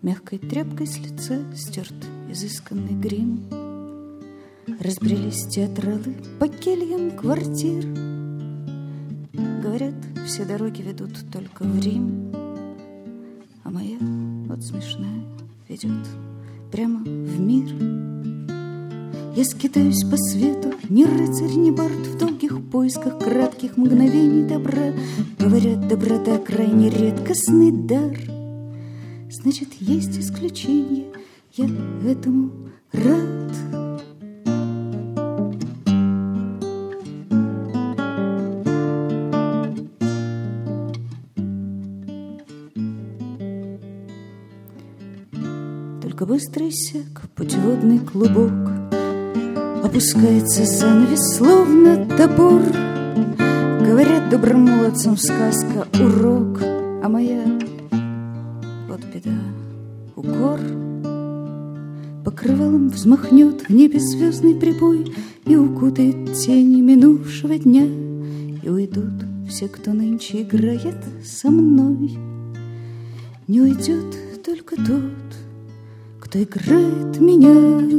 Мягкой тряпкой с лица стерт изысканный грим. Разбрелись театралы по кельям квартир. Говорят, все дороги ведут только в Рим. А моя, вот смешная, ведет прямо в мир. Я скитаюсь по свету, ни рыцарь, ни бард, в долгих поисках кратких мгновений добра. Говорят, доброта крайне редкостный дар. Значит, есть исключение, я этому рад. Только быстро иссяк путеводный клубок, опускается занавес, словно топор. Говорят, добрым молодцам сказка урок, а моя, вот беда, укор. Покрывалом взмахнет в небе звездный прибой и укутает тени минувшего дня. И уйдут все, кто нынче играет со мной. Не уйдет только тот, кто играет меня.